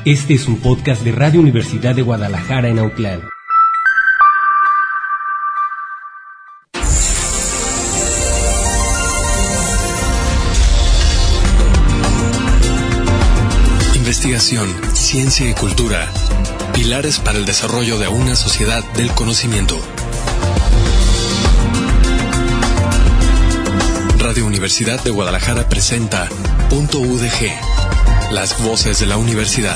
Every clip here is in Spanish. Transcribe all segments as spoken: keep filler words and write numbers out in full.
Este es un podcast de Radio Universidad de Guadalajara en Autlán. Investigación, ciencia y cultura. Pilares para el desarrollo de una sociedad del conocimiento. Radio Universidad de Guadalajara presenta Punto U D G, las voces de la universidad.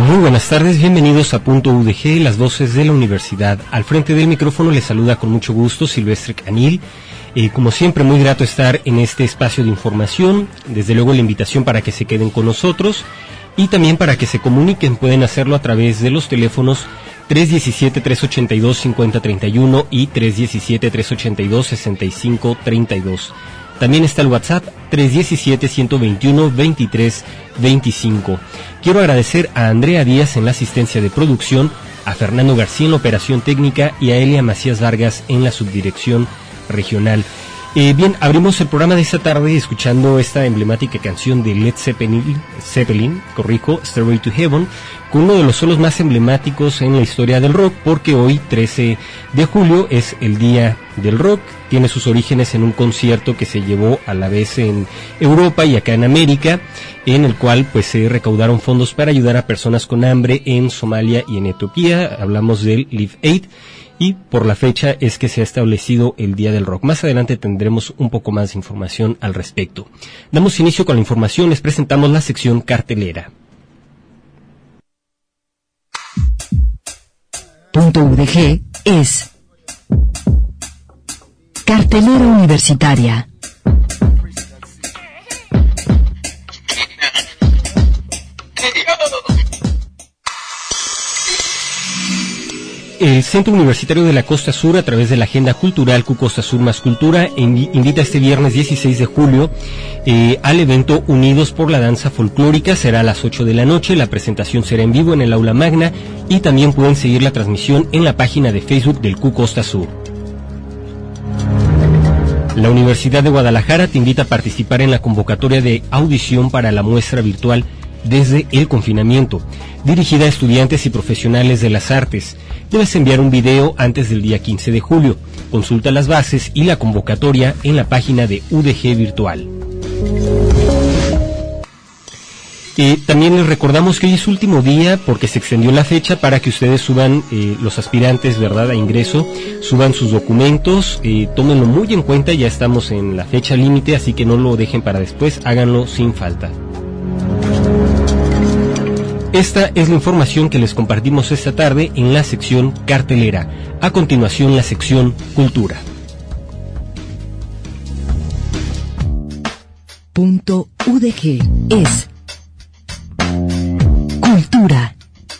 Muy buenas tardes, bienvenidos a Punto U D G, las voces de la universidad. Al frente del micrófono les saluda con mucho gusto Silvestre Canil. Eh, como siempre, muy grato estar en este espacio de información. Desde luego la invitación para que se queden con nosotros y también para que se comuniquen. Pueden hacerlo a través de los teléfonos tres uno siete, tres ocho dos, cinco cero tres uno y tres uno siete, tres ocho dos, seis cinco tres dos. También está el WhatsApp tres uno siete, uno dos uno, dos tres dos cinco. Quiero agradecer a Andrea Díaz en la asistencia de producción, a Fernando García en la operación técnica y a Elia Macías Vargas en la subdirección regional. Eh, bien, abrimos el programa de esta tarde escuchando esta emblemática canción de Led Zeppelin, Zeppelin, corrijo, Stairway to Heaven, con uno de los solos más emblemáticos en la historia del rock, porque hoy, trece de julio, es el Día del Rock. Tiene sus orígenes en un concierto que se llevó a la vez en Europa y acá en América, en el cual pues se recaudaron fondos para ayudar a personas con hambre en Somalia y en Etiopía. Hablamos del Live Aid. Y por la fecha es que se ha establecido el Día del Rock. Más adelante tendremos un poco más de información al respecto. Damos inicio con la información, les presentamos la sección cartelera. Punto U D G es Cartelera Universitaria. El Centro Universitario de la Costa Sur, a través de la Agenda Cultural Q Costa Sur Más Cultura, invita este viernes dieciséis de julio eh, al evento Unidos por la Danza Folclórica. Será a las ocho de la noche, la presentación será en vivo en el Aula Magna y también pueden seguir la transmisión en la página de Facebook del Q Costa Sur. La Universidad de Guadalajara te invita a participar en la convocatoria de audición para la muestra virtual Desde el Confinamiento, dirigida a estudiantes y profesionales de las artes. Debes enviar un video antes del día quince de julio. Consulta las bases y la convocatoria en la página de U D G Virtual. Eh, también les recordamos que hoy es último día porque se extendió la fecha para que ustedes suban, eh, los aspirantes, ¿verdad?, a ingreso, suban sus documentos, eh, tómenlo muy en cuenta, ya estamos en la fecha límite, así que no lo dejen para después, háganlo sin falta. Esta es la información que les compartimos esta tarde en la sección cartelera. A continuación, la sección cultura. Punto U D G es cultura.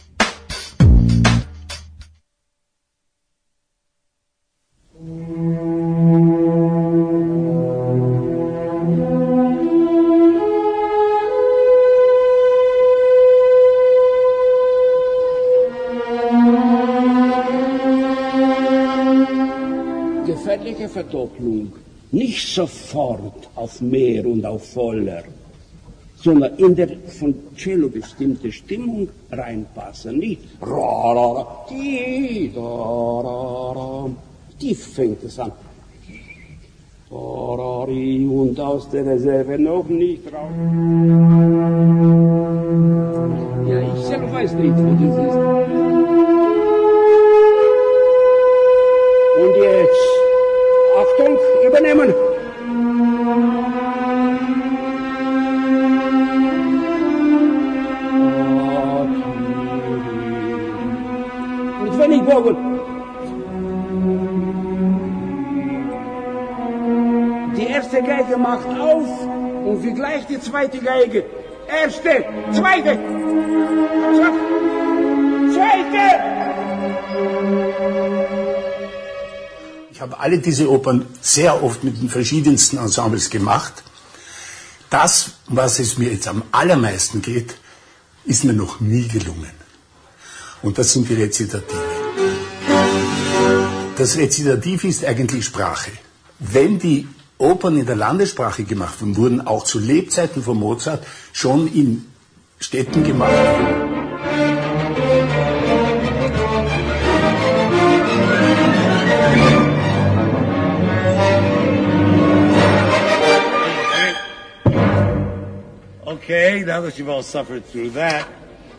Gefährliche Verdopplung, nicht sofort auf mehr und auf voller, sondern in der von Cello bestimmte Stimmung reinpassen, nicht ra, ra, ra, di, da, ra, ra. Tief fängt es an. Da, ra, ri, und aus der Reserve noch nicht raus. Ja, ich selber weiß nicht, wo das ist. Und jetzt, Achtung, übernehmen. Mit wenig Bogen. Die erste Geige macht auf und wie gleich die zweite Geige. Erste, zweite, zweite. Ich habe alle diese Opern sehr oft mit den verschiedensten Ensembles gemacht. Das, was es mir jetzt am allermeisten geht, ist mir noch nie gelungen. Und das sind die Rezitative. Das Rezitativ ist eigentlich Sprache. Wenn die Opern in der Landessprache gemacht wurden, wurden auch zu Lebzeiten von Mozart schon in Städten gemacht. Okay, now that you've all suffered through that,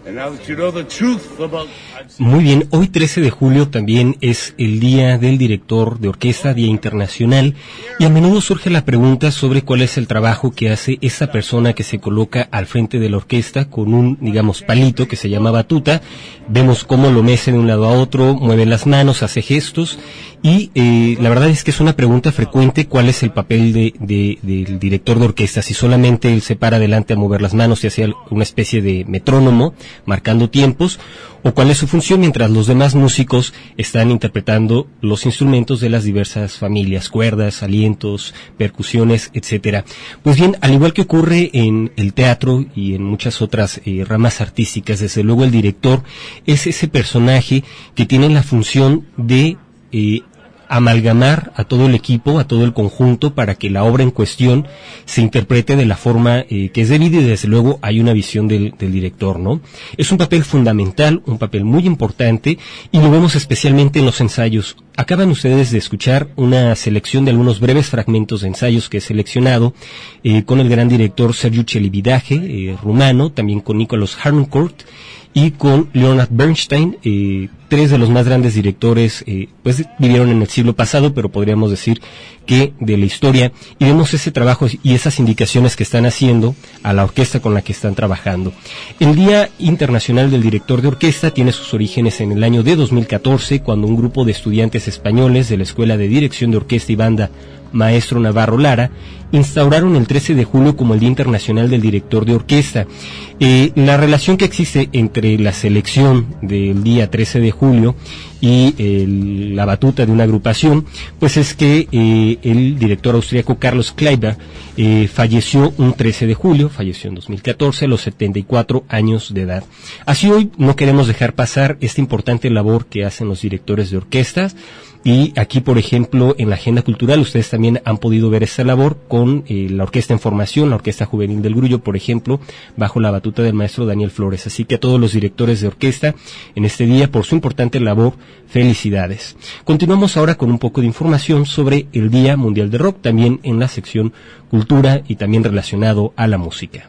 Muy bien, hoy trece de julio también es el Día del Director de Orquesta, Día Internacional, y a menudo surge la pregunta sobre cuál es el trabajo que hace esa persona que se coloca al frente de la orquesta con un, digamos, palito que se llama batuta. Vemos cómo lo mece de un lado a otro, mueve las manos, hace gestos, y eh, la verdad es que es una pregunta frecuente cuál es el papel de, de, del director de orquesta, si solamente él se para adelante a mover las manos y hace una especie de metrónomo, marcando tiempos, o cuál es su función mientras los demás músicos están interpretando los instrumentos de las diversas familias, cuerdas, alientos, percusiones, etcétera. Pues bien, al igual que ocurre en el teatro y en muchas otras eh, ramas artísticas, desde luego el director es ese personaje que tiene la función de eh, amalgamar a todo el equipo, a todo el conjunto, para que la obra en cuestión se interprete de la forma eh, que es debida, y desde luego hay una visión del, del director, ¿no? Es un papel fundamental, un papel muy importante, y lo vemos especialmente en los ensayos. Acaban ustedes de escuchar una selección de algunos breves fragmentos de ensayos que he seleccionado eh, con el gran director Sergiu Celibidache, eh, rumano, también con Nicholas Harnoncourt, y con Leonard Bernstein, eh, tres de los más grandes directores, eh, pues vivieron en el siglo pasado, pero podríamos decir que de la historia, y vemos ese trabajo y esas indicaciones que están haciendo a la orquesta con la que están trabajando. El Día Internacional del Director de Orquesta tiene sus orígenes en el año de dos mil catorce, cuando un grupo de estudiantes españoles de la Escuela de Dirección de Orquesta y Banda Maestro Navarro Lara instauraron el trece de julio como el Día Internacional del Director de Orquesta. Eh, la relación que existe entre la selección del día trece de julio y el, la batuta de una agrupación, pues es que eh, el director austríaco Carlos Kleiber eh, falleció un trece de julio, falleció en dos mil catorce a los setenta y cuatro años de edad. Así hoy no queremos dejar pasar esta importante labor que hacen los directores de orquestas. Y aquí, por ejemplo, en la agenda cultural, ustedes también han podido ver esta labor con eh, la Orquesta en Formación, la Orquesta Juvenil del Grullo, por ejemplo, bajo la batuta del maestro Daniel Flores. Así que a todos los directores de orquesta, en este día, por su importante labor, felicidades. Continuamos ahora con un poco de información sobre el Día Mundial de Rock, también en la sección Cultura y también relacionado a la música.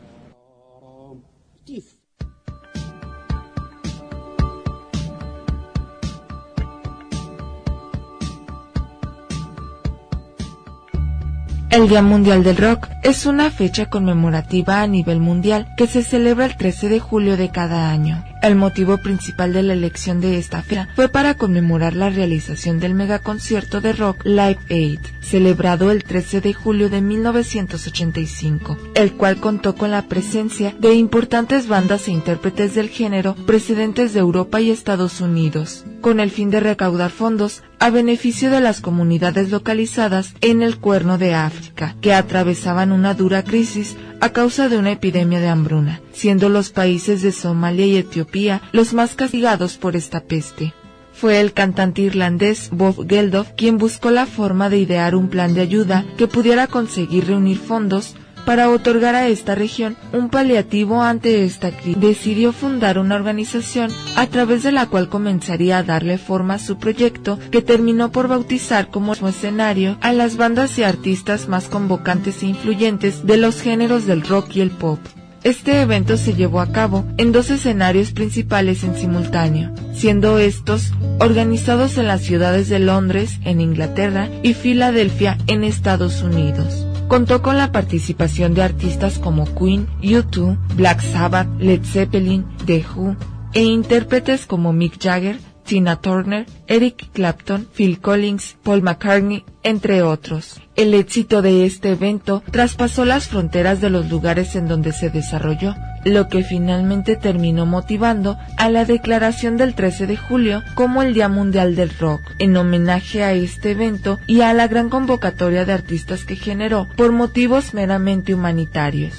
El Día Mundial del Rock es una fecha conmemorativa a nivel mundial que se celebra el trece de julio de cada año. El motivo principal de la elección de esta fecha fue para conmemorar la realización del megaconcierto de rock Live Aid, celebrado el trece de julio de mil novecientos ochenta y cinco, el cual contó con la presencia de importantes bandas e intérpretes del género procedentes de Europa y Estados Unidos, con el fin de recaudar fondos a beneficio de las comunidades localizadas en el Cuerno de África, que atravesaban una dura crisis a causa de una epidemia de hambruna, siendo los países de Somalia y Etiopía los más castigados por esta peste. Fue el cantante irlandés Bob Geldof quien buscó la forma de idear un plan de ayuda que pudiera conseguir reunir fondos para otorgar a esta región un paliativo ante esta crisis. Decidió fundar una organización a través de la cual comenzaría a darle forma a su proyecto, que terminó por bautizar como escenario a las bandas y artistas más convocantes e influyentes de los géneros del rock y el pop. Este evento se llevó a cabo en dos escenarios principales en simultáneo, siendo estos organizados en las ciudades de Londres, en Inglaterra, y Filadelfia, en Estados Unidos. Contó con la participación de artistas como Queen, U dos, Black Sabbath, Led Zeppelin, The Who, e intérpretes como Mick Jagger, Tina Turner, Eric Clapton, Phil Collins, Paul McCartney, entre otros. El éxito de este evento traspasó las fronteras de los lugares en donde se desarrolló, lo que finalmente terminó motivando a la declaración del trece de julio como el Día Mundial del Rock, en homenaje a este evento y a la gran convocatoria de artistas que generó por motivos meramente humanitarios.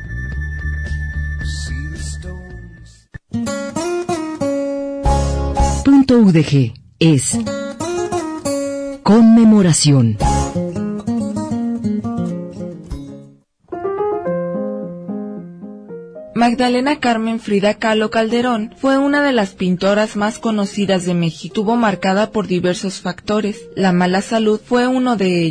Punto U D G es conmemoración. Magdalena Carmen Frida Kahlo Calderón fue una de las pintoras más conocidas de México. Estuvo marcada por diversos factores. La mala salud fue uno de ellos.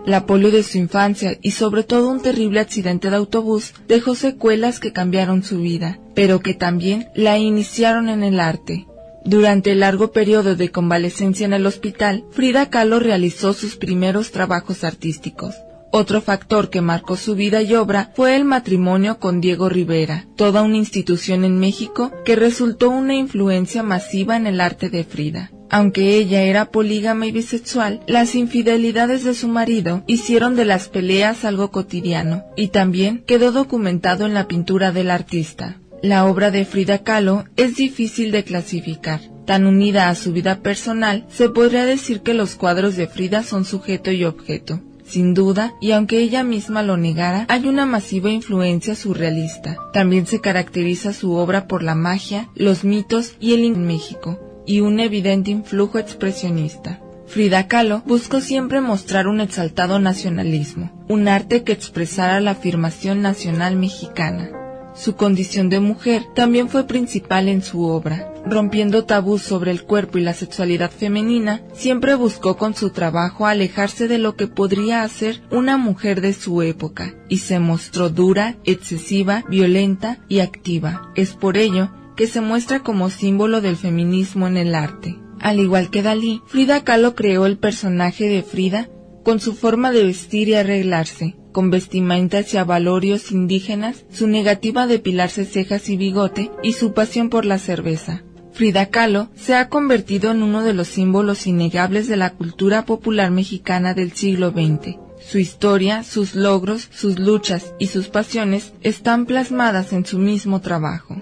La polio de su infancia y sobre todo un terrible accidente de autobús dejó secuelas que cambiaron su vida, pero que también la iniciaron en el arte. Durante el largo periodo de convalecencia en el hospital, Frida Kahlo realizó sus primeros trabajos artísticos. Otro factor que marcó su vida y obra fue el matrimonio con Diego Rivera, toda una institución en México que resultó una influencia masiva en el arte de Frida. Aunque ella era polígama y bisexual, las infidelidades de su marido hicieron de las peleas algo cotidiano, y también quedó documentado en la pintura del artista. La obra de Frida Kahlo es difícil de clasificar. Tan unida a su vida personal, se podría decir que los cuadros de Frida son sujeto y objeto. Sin duda, y aunque ella misma lo negara, hay una masiva influencia surrealista. También se caracteriza su obra por la magia, los mitos y el en México, y un evidente influjo expresionista. Frida Kahlo buscó siempre mostrar un exaltado nacionalismo, un arte que expresara la afirmación nacional mexicana. Su condición de mujer también fue principal en su obra. Rompiendo tabús sobre el cuerpo y la sexualidad femenina, siempre buscó con su trabajo alejarse de lo que podría hacer una mujer de su época, y se mostró dura, excesiva, violenta y activa. Es por ello que se muestra como símbolo del feminismo en el arte. Al igual que Dalí, Frida Kahlo creó el personaje de Frida con su forma de vestir y arreglarse, con vestimentas y abalorios indígenas, su negativa a depilarse cejas y bigote y su pasión por la cerveza. Frida Kahlo se ha convertido en uno de los símbolos innegables de la cultura popular mexicana del siglo veinte. Su historia, sus logros, sus luchas y sus pasiones están plasmadas en su mismo trabajo.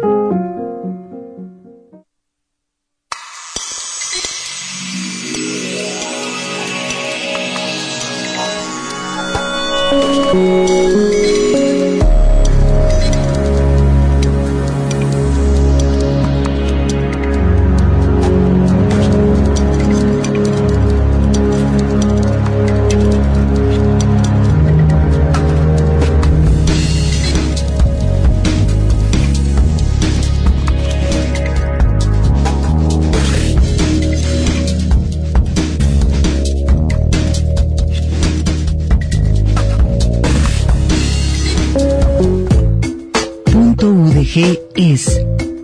G es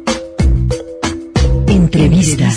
Entrevista.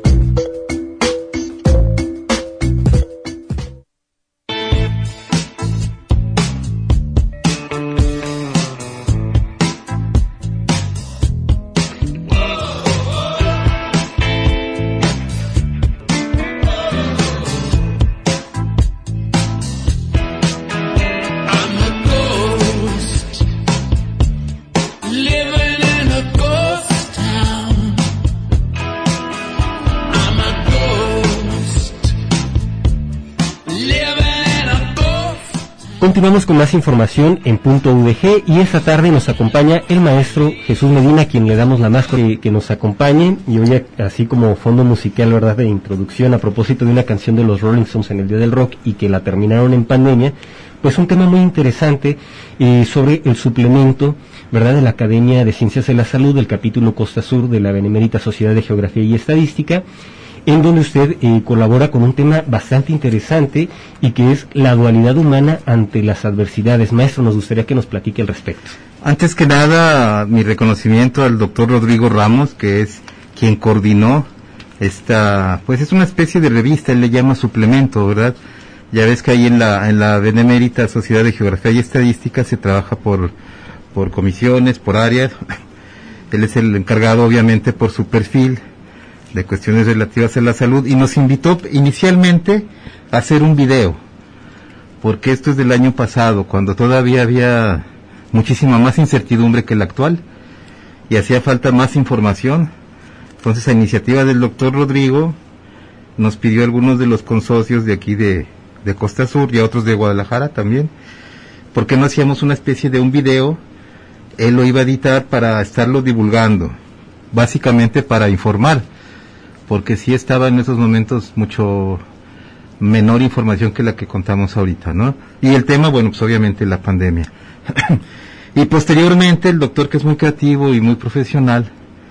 Continuamos con más información en Punto U D G y esta tarde nos acompaña el maestro Jesús Medina, a quien le damos la más que, que nos acompañe, y hoy así como fondo musical, verdad, de introducción a propósito de una canción de los Rolling Stones en el Día del Rock y que la terminaron en pandemia, pues un tema muy interesante eh, sobre el suplemento, verdad, de la Academia de Ciencias de la Salud del capítulo Costa Sur de la Benemérita Sociedad de Geografía y Estadística, en donde usted eh, colabora con un tema bastante interesante y que es la dualidad humana ante las adversidades. Maestro, nos gustaría que nos platique al respecto. Antes que nada, mi reconocimiento al doctor Rodrigo Ramos, que es quien coordinó esta, pues es una especie de revista, él le llama suplemento, ¿verdad? Ya ves que ahí en la en la Benemérita Sociedad de Geografía y Estadística se trabaja por por comisiones, por áreas. Él es el encargado, obviamente, por su perfil de cuestiones relativas a la salud, y nos invitó inicialmente a hacer un video, porque esto es del año pasado, cuando todavía había muchísima más incertidumbre que la actual, y hacía falta más información. Entonces, a iniciativa del doctor Rodrigo, nos pidió a algunos de los consocios de aquí de, de Costa Sur y a otros de Guadalajara también, ¿por qué no hacíamos una especie de un video? Él lo iba a editar para estarlo divulgando, básicamente para informar, porque sí estaba en esos momentos mucho menor información que la que contamos ahorita, ¿no? Y el tema, bueno, pues obviamente la pandemia. Y posteriormente el doctor, que es muy creativo y muy profesional,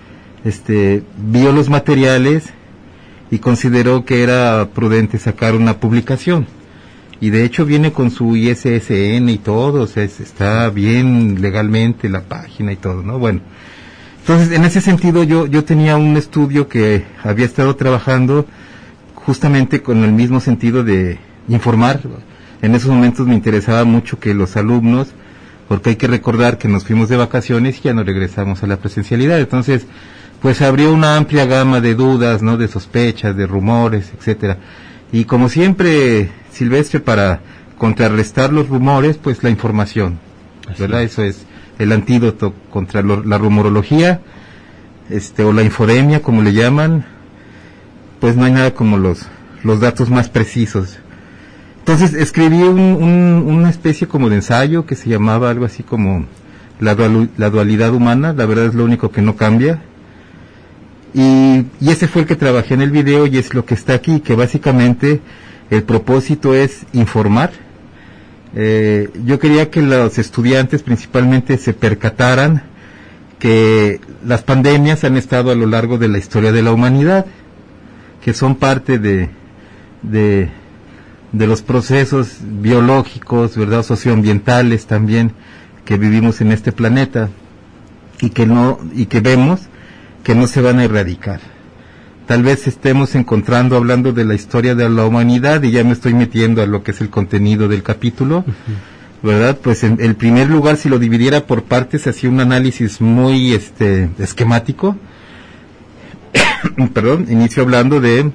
este, vio los materiales y consideró que era prudente sacar una publicación. y de hecho viene con su I S S N y todo, o sea, es, está bien legalmente la página y todo, ¿no? Bueno, entonces en ese sentido yo, yo tenía un estudio que había estado trabajando justamente con el mismo sentido de informar. En esos momentos me interesaba mucho que los alumnos, porque hay que recordar que nos fuimos de vacaciones y ya no regresamos a la presencialidad, entonces pues abrió una amplia gama de dudas, ¿no? De sospechas, de rumores, etcétera. Y como siempre, Silvestre, para contrarrestar los rumores, pues la información, así ¿verdad? Es. Eso es el antídoto contra lo, la rumorología, este, o la infodemia, como le llaman. Pues no hay nada como los, los datos más precisos. Entonces escribí un, un, una especie como de ensayo que se llamaba algo así como la, dual, la dualidad humana, la verdad es lo único que no cambia. Y, y ese fue el que trabajé en el video y es lo que está aquí, que básicamente el propósito es informar. Eh, yo quería que los estudiantes principalmente se percataran que las pandemias han estado a lo largo de la historia de la humanidad, que son parte de, de, de los procesos biológicos, ¿verdad?, socioambientales también que vivimos en este planeta y que no, y que vemos que no se van a erradicar. Tal vez estemos encontrando, hablando de la historia de la humanidad, y ya me estoy metiendo a lo que es el contenido del capítulo, uh-huh. ¿verdad? Pues en el primer lugar, si lo dividiera por partes, hacía un análisis muy este esquemático. Perdón, inicio hablando de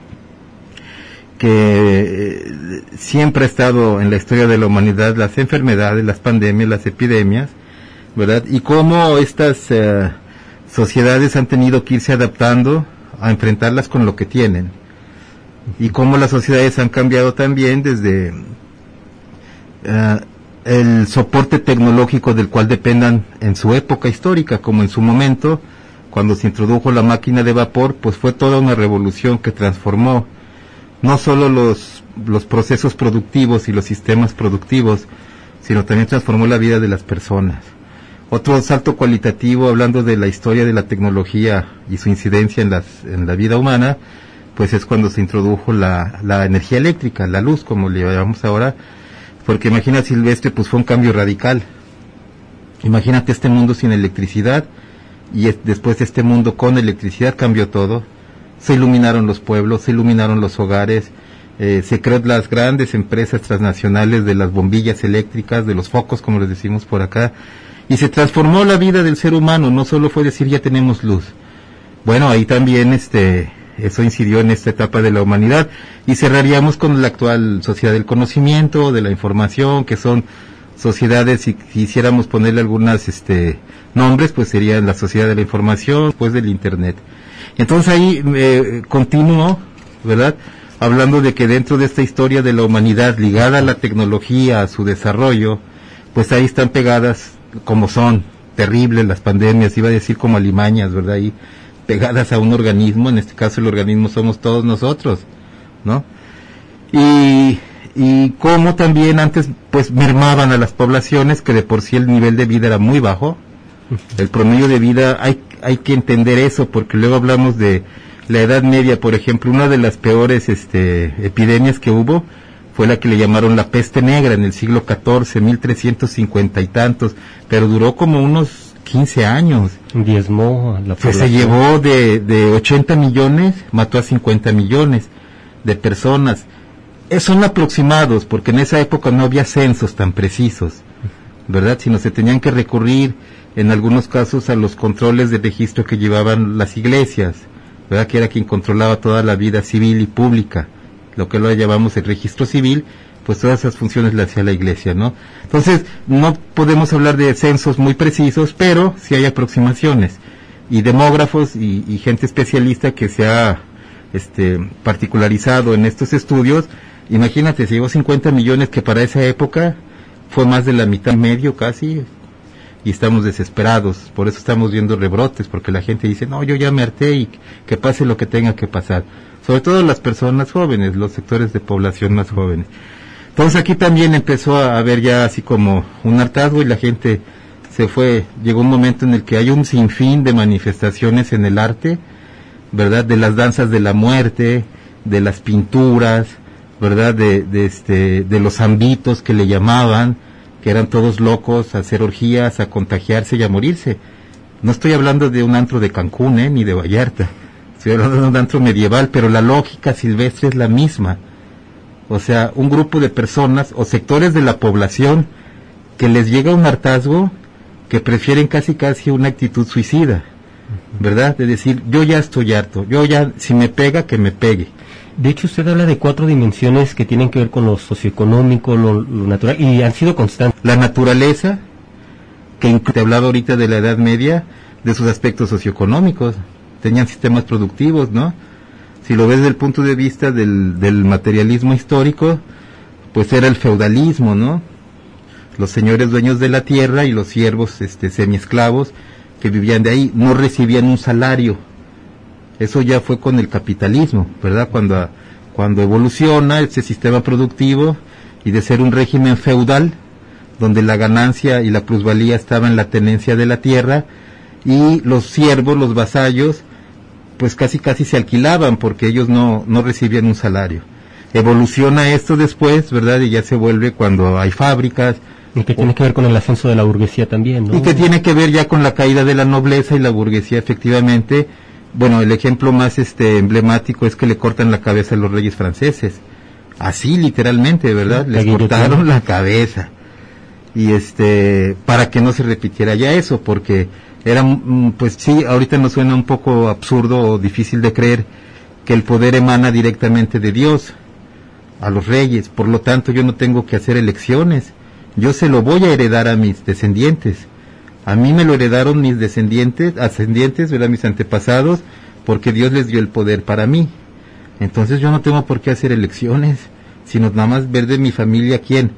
que eh, siempre ha estado en la historia de la humanidad las enfermedades, las pandemias, las epidemias, ¿verdad? Y cómo estas eh, sociedades han tenido que irse adaptando a enfrentarlas con lo que tienen. Y cómo las sociedades han cambiado también desde uh, el soporte tecnológico del cual dependan en su época histórica, como en su momento, cuando se introdujo la máquina de vapor, pues fue toda una revolución que transformó no solo los, los procesos productivos y los sistemas productivos, sino también transformó la vida de las personas. Otro salto cualitativo, hablando de la historia de la tecnología y su incidencia en, las, en la vida humana, pues es cuando se introdujo la, la energía eléctrica, la luz, como le llamamos ahora, porque imagina, Silvestre, pues fue un cambio radical. Imagínate este mundo sin electricidad, y es, después este mundo con electricidad cambió todo. Se iluminaron los pueblos, se iluminaron los hogares, eh, se crearon las grandes empresas transnacionales de las bombillas eléctricas, de los focos, como les decimos por acá, y se transformó la vida del ser humano. No solo fue decir ya tenemos luz. Bueno, ahí también este eso incidió en esta etapa de la humanidad, y cerraríamos con la actual sociedad del conocimiento, de la información, que son sociedades, si quisiéramos ponerle algunas este nombres, pues serían la sociedad de la información, pues del internet. Entonces ahí eh, continúo, ¿verdad?, hablando de que dentro de esta historia de la humanidad ligada a la tecnología, a su desarrollo, pues ahí están pegadas, como son terribles las pandemias, iba a decir como alimañas, ¿verdad?, ahí pegadas a un organismo, en este caso el organismo somos todos nosotros, ¿no? Y, y como también antes, pues mermaban a las poblaciones, que de por sí el nivel de vida era muy bajo, el promedio de vida, hay, hay que entender eso, porque luego hablamos de la Edad Media, por ejemplo, una de las peores este, epidemias que hubo fue la que le llamaron la peste negra en el siglo catorce, mil trescientos cincuenta y tantos, pero duró como unos quince años. Diezmó a la pues se llevó de, de ochenta millones, mató a cincuenta millones de personas. Eh, son aproximados, porque en esa época no había censos tan precisos, ¿verdad? Sino se tenían que recurrir, en algunos casos, a los controles de registro que llevaban las iglesias, ¿verdad?, que era quien controlaba toda la vida civil y pública, lo que lo llamamos el registro civil, pues todas esas funciones las hacía la iglesia, ¿no? Entonces, no podemos hablar de censos muy precisos, pero sí hay aproximaciones, y demógrafos y, y gente especialista que se ha este, particularizado en estos estudios. Imagínate, se llevó cincuenta millones, que para esa época fue más de la mitad, medio casi, y estamos desesperados, por eso estamos viendo rebrotes, porque la gente dice, no, yo ya me harté y que pase lo que tenga que pasar, sobre todo las personas jóvenes, los sectores de población más jóvenes. Entonces aquí también empezó a haber ya así como un hartazgo, y la gente se fue, llegó un momento en el que hay un sinfín de manifestaciones en el arte, ¿verdad?, de las danzas de la muerte, de las pinturas, ¿verdad? De, de este, de los zambitos que le llamaban, que eran todos locos a hacer orgías, a contagiarse y a morirse. No estoy hablando de un antro de Cancún, ¿eh? Ni de Vallarta. Estoy hablando de un antro medieval, pero la lógica silvestre es la misma. O sea, un grupo de personas o sectores de la población que les llega un hartazgo que prefieren casi casi una actitud suicida, ¿verdad? De decir, yo ya estoy harto, yo ya, si me pega, que me pegue. De hecho, usted habla de cuatro dimensiones que tienen que ver con lo socioeconómico, lo, lo natural, y han sido constantes. La naturaleza, que te hablaba ahorita de la Edad Media, de sus aspectos socioeconómicos, tenían sistemas productivos, ¿no? Si lo ves desde el punto de vista del, del materialismo histórico, pues era el feudalismo, ¿no? Los señores dueños de la tierra y los siervos este, semiesclavos que vivían de ahí no recibían un salario. Eso ya fue con el capitalismo, ¿verdad? Cuando, cuando evoluciona ese sistema productivo y de ser un régimen feudal, donde la ganancia y la plusvalía estaba en la tenencia de la tierra, y los siervos, los vasallos, pues casi casi se alquilaban porque ellos no, no recibían un salario. Evoluciona esto después, ¿verdad? Y ya se vuelve cuando hay fábricas. Y que tiene que ver con el ascenso de la burguesía también, ¿no? Y que tiene que ver ya con la caída de la nobleza y la burguesía, efectivamente. Bueno, el ejemplo más este emblemático es que le cortan la cabeza a los reyes franceses. Así, literalmente, ¿verdad? Les cortaron la cabeza. Y este, para que no se repitiera ya eso, porque era, pues sí, ahorita nos suena un poco absurdo o difícil de creer que el poder emana directamente de Dios a los reyes. Por lo tanto, yo no tengo que hacer elecciones. Yo se lo voy a heredar a mis descendientes. A mí me lo heredaron mis descendientes, ascendientes, ¿verdad? Mis antepasados, porque Dios les dio el poder para mí. Entonces yo no tengo por qué hacer elecciones, sino nada más ver de mi familia quién.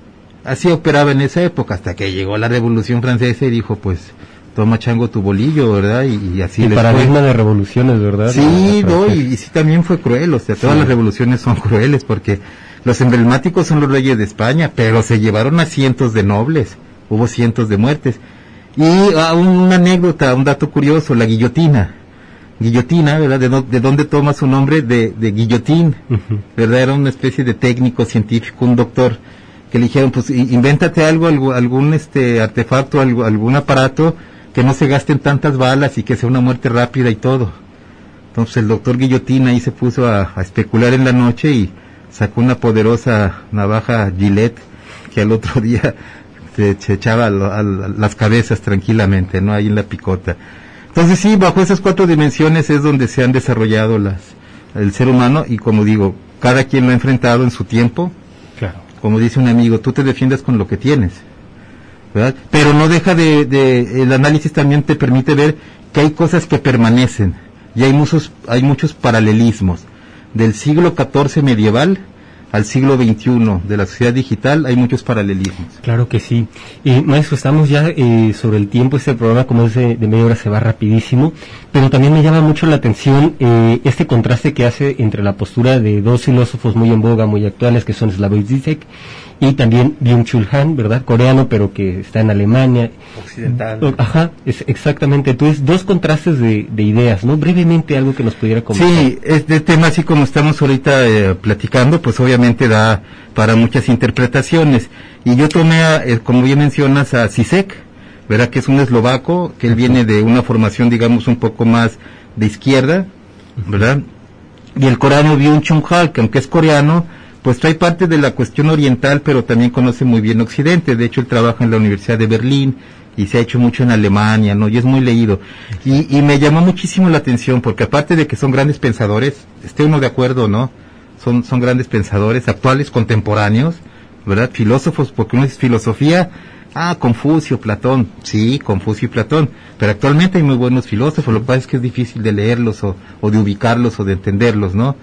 Así operaba en esa época, hasta que llegó la Revolución Francesa y dijo, pues, toma chango tu bolillo, ¿verdad? Y, y así el les paradigma fue. de revoluciones, ¿verdad? Sí, no, y, y sí también fue cruel, o sea, todas sí. Las revoluciones son crueles, porque los emblemáticos son los reyes de España, pero se llevaron a cientos de nobles, hubo cientos de muertes. Y uh, un, una anécdota, un dato curioso, la guillotina. Guillotina, ¿verdad? ¿De, no, de dónde toma su nombre? De, de guillotín, uh-huh. ¿Verdad? Era una especie de técnico científico, un doctor, que le dijeron, pues, invéntate algo, algo algún este artefacto, algo, algún aparato que no se gasten tantas balas y que sea una muerte rápida y todo. Entonces el doctor Guillotín ahí se puso a, a especular en la noche y sacó una poderosa navaja Gillette que al otro día se, se echaba a, a, a las cabezas tranquilamente, ¿no? Ahí en la picota. Entonces sí, bajo esas cuatro dimensiones es donde se han desarrollado las el ser humano, y como digo, cada quien lo ha enfrentado en su tiempo. Claro. Como dice un amigo, tú te defiendes con lo que tienes, ¿verdad? Pero no deja de, de, el análisis también te permite ver que hay cosas que permanecen, y hay muchos, hay muchos paralelismos. Del siglo catorce medieval al siglo veintiuno de la sociedad digital hay muchos paralelismos. Claro que sí. Eh, maestro, estamos ya eh, sobre el tiempo. Este programa, como es de, de media hora, se va rapidísimo, pero también me llama mucho la atención eh, este contraste que hace entre la postura de dos filósofos muy en boga, muy actuales, que son Slavoj Žižek y también Byung-Chul Han, ¿verdad? Coreano, pero que está en Alemania. Occidental. Ajá, es exactamente. Entonces, dos contrastes de, de ideas, ¿no? Brevemente, algo que nos pudiera comentar. Sí, este tema, así como estamos ahorita eh, platicando, pues obviamente da para muchas interpretaciones. Y yo tomé, a, eh, como bien mencionas, a Žižek, ¿verdad? Que es un eslovaco, que él viene de una formación, digamos, un poco más de izquierda, ¿verdad? Y el coreano Byung-Chul Han, que aunque es coreano, pues trae parte de la cuestión oriental, pero también conoce muy bien Occidente. De hecho, él trabaja en la Universidad de Berlín y se ha hecho mucho en Alemania, ¿no? Y es muy leído. Y, y me llamó muchísimo la atención, porque aparte de que son grandes pensadores, esté uno de acuerdo, ¿no? Son, son grandes pensadores, actuales, contemporáneos, ¿verdad? Filósofos, porque uno es filosofía, ah, Confucio, Platón, sí, Confucio y Platón, pero actualmente hay muy buenos filósofos, lo que pasa es que es difícil de leerlos o, o de ubicarlos o de entenderlos, ¿no?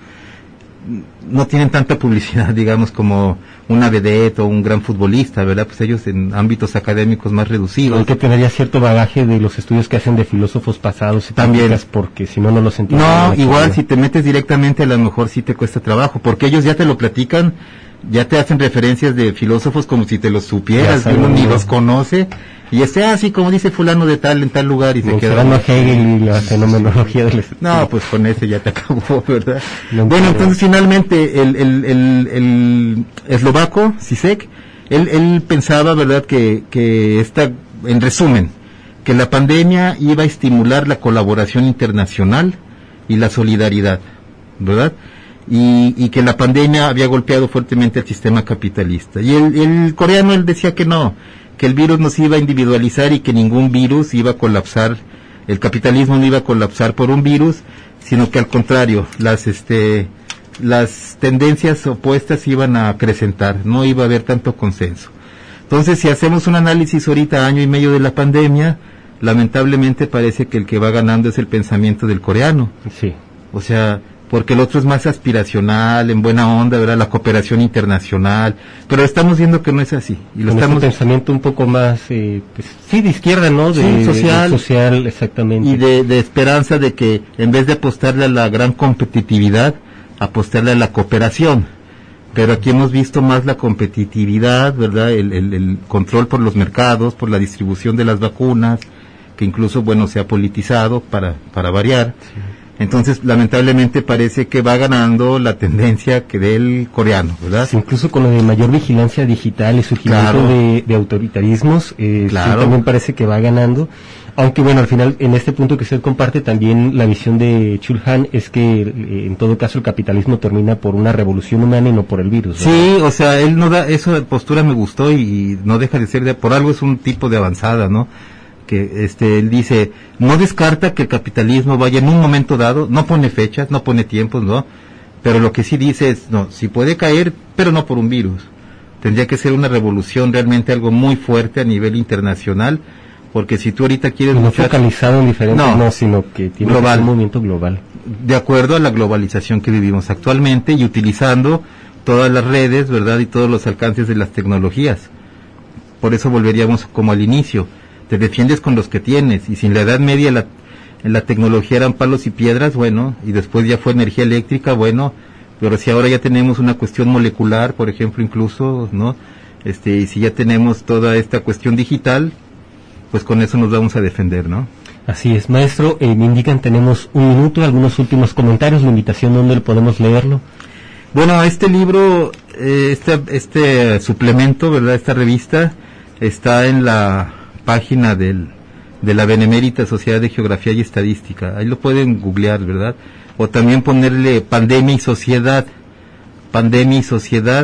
No tienen tanta publicidad, digamos, como una vedette o un gran futbolista, ¿verdad? Pues ellos en ámbitos académicos más reducidos. Hay que tener ya cierto bagaje de los estudios que hacen de filósofos pasados y también, porque si no, no los entienden. No, igual si te metes directamente, a lo mejor sí te cuesta trabajo, porque ellos ya te lo platican ya te hacen referencias de filósofos como si te los supieras, Ya uno saben, ni ¿no? los conoce, y esté así como dice fulano de tal en tal lugar y se queda. Mencionando a Hegel y la fenomenología del No, pues con ese ya te acabó, ¿verdad? No bueno, entiendo. entonces finalmente el, el, el, el eslovaco, Zizek, él, él pensaba, ¿verdad?, que, que esta, en resumen, que la pandemia iba a estimular la colaboración internacional y la solidaridad, ¿verdad? Y, y que la pandemia había golpeado fuertemente al sistema capitalista. Y el, el coreano, él decía que no, que el virus nos iba a individualizar y que ningún virus iba a colapsar, el capitalismo no iba a colapsar por un virus, sino que al contrario, las este las tendencias opuestas iban a acrecentar, no iba a haber tanto consenso. Entonces, si hacemos un análisis ahorita, año y medio de la pandemia, lamentablemente parece que el que va ganando es el pensamiento del coreano. Sí. O sea, porque el otro es más aspiracional, en buena onda, ¿verdad? La cooperación internacional, pero estamos viendo que no es así. Y lo Con estamos este pensamiento un poco más, eh, pues, sí, de izquierda, ¿no? De, Sí, social. de social, exactamente. y de, de esperanza de que en vez de apostarle a la gran competitividad, apostarle a la cooperación. Pero aquí hemos visto más la competitividad, ¿verdad? El, el, el control por los mercados, por la distribución de las vacunas, que incluso, bueno, se ha politizado para, para variar. Sí. Entonces, lamentablemente parece que va ganando la tendencia que del coreano, ¿verdad? Sí, incluso con lo de mayor vigilancia digital y surgimiento Claro. de, de autoritarismos, eh, sí, Claro. también parece que va ganando. Aunque bueno, al final, en este punto que usted comparte, también la visión de Chulhan es que eh, en todo caso el capitalismo termina por una revolución humana y no por el virus, ¿verdad? Sí, o sea, él no da, esa postura me gustó y, y no deja de ser, de, por algo es un tipo de avanzada, ¿no? Que este, él dice, no descarta que el capitalismo vaya en un momento dado, no pone fechas, no pone tiempos, ¿no? Pero lo que sí dice es, no, sí puede caer, pero no por un virus. Tendría que ser una revolución, realmente algo muy fuerte a nivel internacional, porque si tú ahorita quieres No luchar, focalizado en diferentes, No. no, sino que tiene Global. que ser un movimiento global. de acuerdo a la globalización que vivimos actualmente y utilizando todas las redes, ¿verdad? Y todos los alcances de las tecnologías. Por eso volveríamos como al inicio. Te defiendes con los que tienes, y si en la Edad Media la, en la tecnología eran palos y piedras, bueno, y después ya fue energía eléctrica, bueno, pero si ahora ya tenemos una cuestión molecular, por ejemplo, incluso, ¿no? Este, y si ya tenemos toda esta cuestión digital, pues con eso nos vamos a defender, ¿no? Así es, maestro, eh, me indican tenemos un minuto, algunos últimos comentarios, la invitación, ¿dónde lo podemos leerlo? Bueno, este libro, eh, este, este suplemento, ¿verdad? Esta revista está en la página del, de la Benemérita Sociedad de Geografía y Estadística. Ahí lo pueden googlear, ¿verdad? O también ponerle Pandemia y Sociedad, Pandemia y Sociedad,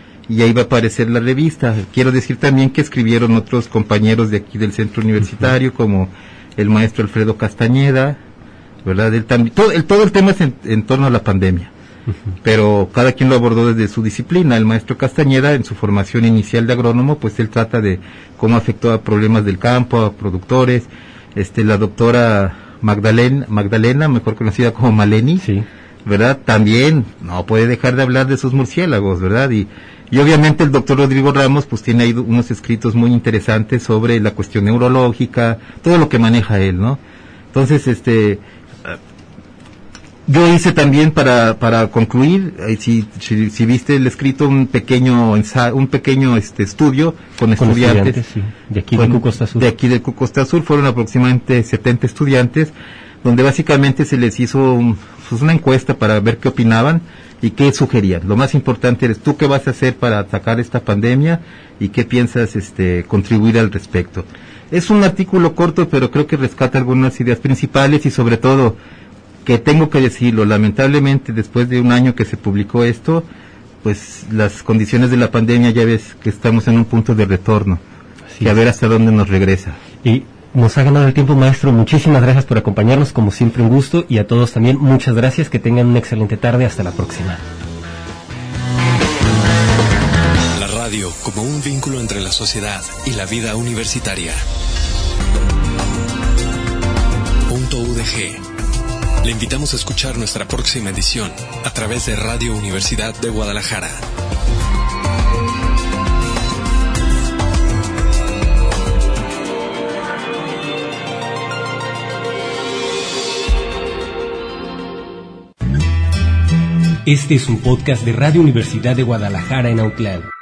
y ahí va a aparecer la revista. Quiero decir también que escribieron otros compañeros de aquí del centro universitario, como el maestro Alfredo Castañeda, ¿verdad? Él también, todo, el, todo el tema es en, en torno a la pandemia. Pero cada quien lo abordó desde su disciplina. El maestro Castañeda, en su formación inicial de agrónomo, pues él trata de cómo afectó a problemas del campo, a productores. Este, la doctora Magdalena, Magdalena, mejor conocida como Maleni, Sí. ¿verdad? También no puede dejar de hablar de sus murciélagos, ¿verdad? Y, y obviamente el doctor Rodrigo Ramos, pues tiene ahí unos escritos muy interesantes sobre la cuestión neurológica, todo lo que maneja él, ¿no? Entonces, este... yo hice también para para concluir, eh, si, si si viste el escrito, un pequeño ensa un pequeño este estudio con, Con estudiantes, estudiantes, sí, de aquí con- de Cucosta Sur. de aquí de Cucosta Sur, fueron aproximadamente setenta estudiantes, donde básicamente se les hizo un- pues una encuesta para ver qué opinaban y qué sugerían. Lo más importante es tú qué vas a hacer para atacar esta pandemia y qué piensas este contribuir al respecto. Es un artículo corto, pero creo que rescata algunas ideas principales y sobre todo, que tengo que decirlo, lamentablemente después de un año que se publicó esto, pues las condiciones de la pandemia ya ves que estamos en un punto de retorno, Así y a es. ver hasta dónde nos regresa. Y nos ha ganado el tiempo, maestro. Muchísimas gracias por acompañarnos, como siempre un gusto, y a todos también muchas gracias, que tengan una excelente tarde, hasta la próxima. La radio como un vínculo entre la sociedad y la vida universitaria. Punto U D G. Le invitamos a escuchar nuestra próxima edición a través de Radio Universidad de Guadalajara. Este es un podcast de Radio Universidad de Guadalajara en Autlán.